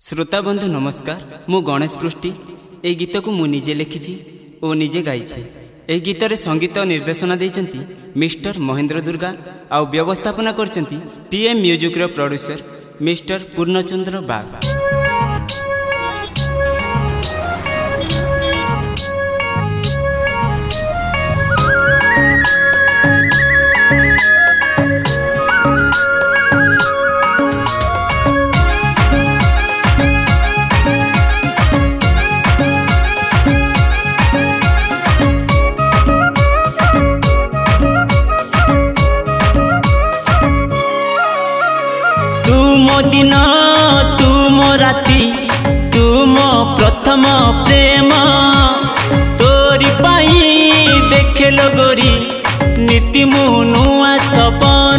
श्रोता बंधु नमस्कार। मु गणेश पृष्टि ए गीत को मु निजे लिखिछि और निजे गाइछि। ए गीत रे संगीत निर्देशना देइचंती मिस्टर महेंद्र दुर्गा आ व्यवस्थापना करचंती पीएम म्यूजिक रो प्रोड्यूसर मिस्टर पूर्णचंद्र बाग। तुमो दिन तुमो राति तुमो प्रथम प्रेम तोरी पाई देखेल गोरी नीति मु नुआ सपन।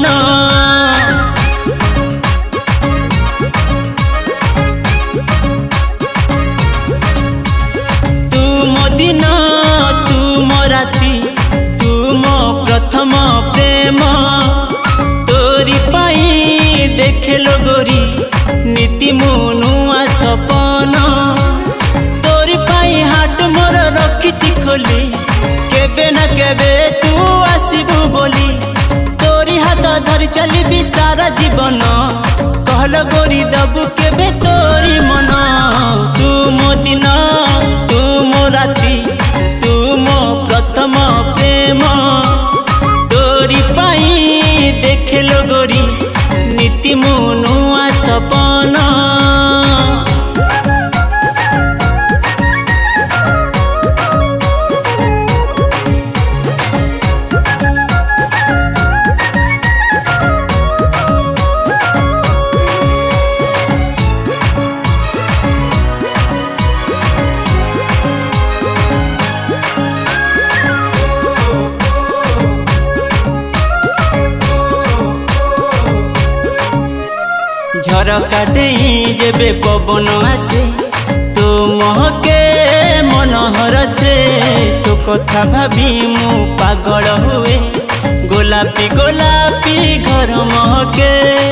तुमो दिन तुमो राति तुमो प्रथम प्रेम तोरी पाई देखेल गोरी नीति मु नुआ सपन। तोरी पाई हाट मोर रखिछि खोली केबे ना केबे तू आसीबू बोली। तोरी हाथ धरि चलिबी सारा जीवन कहल गोरी दबु केबे तोरी मन। तुमो दिन तुमो राति तुमो प्रथम प्रेम तोरी पाई देखेल गोरी नीति मु नुआ सपन। झरका देई जेबे पवन आसे तो महके मन हरसे। तो कथा भाभी मु पागल हुए गोलापी गोलापी घर महके।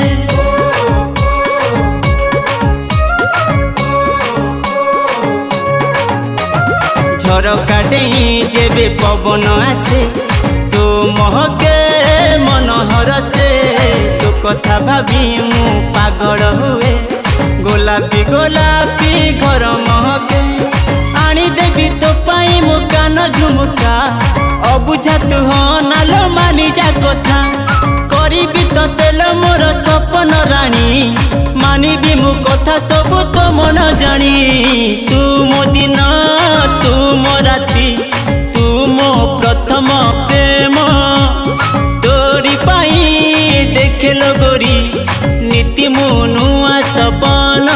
झरका देई जेबे पवन आसे तो महके मन हरसे। तो कथा भाभी मु पागल हुए गोलापी गोलापी घर महके। आनी देवी तो पाई मो कान झुमुका अबुझा तू नालो मानी जा कथा। करीबी तो तेल मोर सपन राणी मानिबी मु कथा सबु तो मन जानी। तुमो दिन तुमो राति तुमो प्रथम प्रेम तोरी पाई देखेल गोरी नीति मु नुआ सपन।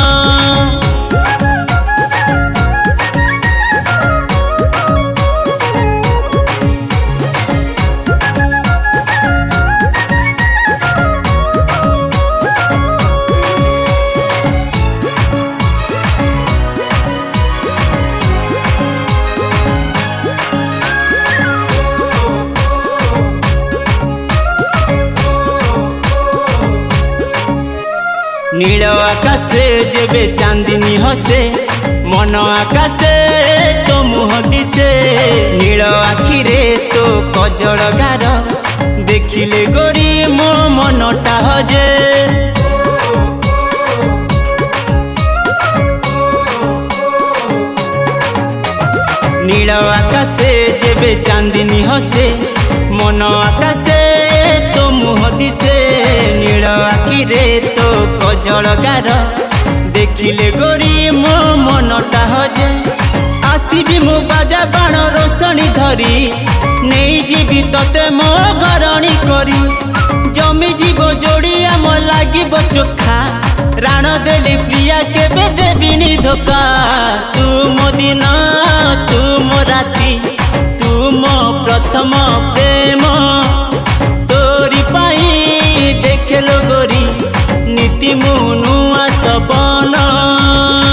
नील आकाशे जेबे चांदनी हसे मन आकाशे तो मुह दिसे। नील आखिरे तो कजल गार देखिले गोरी मो मनटा हजे। नील आकाशे जेबे चांदनी हसे मन आकाशे तो मुह दिसे। नील आखिरे तो कजल गार देखिले गोरी मो मनटा हजे। आसीबी मु बाजा बाण रोशनी धरी नहीं जीवी तते मो घरणी करी। जमी जीव जोड़िया मो लागिब चोखा राण देली प्रिया केबे देबिनी धोखा। तुमो दिन तुमो राति तुमो प्रथम प्रेम तोरी पाई देखेल गोरी नीति मु नुआ सपन।